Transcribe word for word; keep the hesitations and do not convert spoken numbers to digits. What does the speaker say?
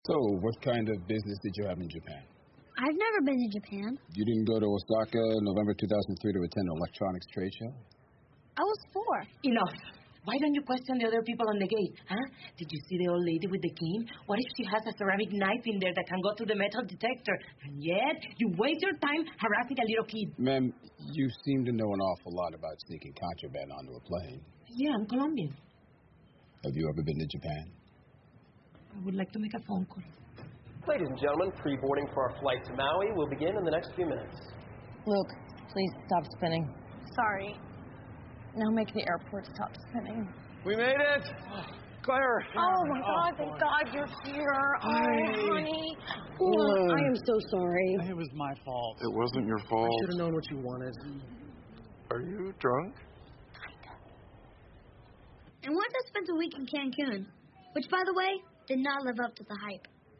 So, what kind of business did you have in Japan? I've never been to Japan. You didn't go to Osaka in November two thousand three to attend an electronics trade show? I was four. Enough. Why don't you question the other people on the gate, huh? Did you see the old lady with the cane? What if she has a ceramic knife in there that can go through the metal detector? And yet, you waste your time harassing a little kid. Ma'am, you seem to know an awful lot about sneaking contraband onto a plane. Yeah, I'm Colombian. Have you ever been to Japan? I would like to make a phone call. Ladies and gentlemen, pre-boarding for our flight to Maui will begin in the next few minutes. Luke, please stop spinning. Sorry. Now make the airport stop spinning. We made it! Claire! Oh, my God, thank God you're here. Oh, Hi. honey. Oh, I am so sorry. It was my fault. It wasn't your fault. I should have known what you wanted. Are you drunk? And Wanda spent a week in Cancun, which, by the way, did not live up to the hype.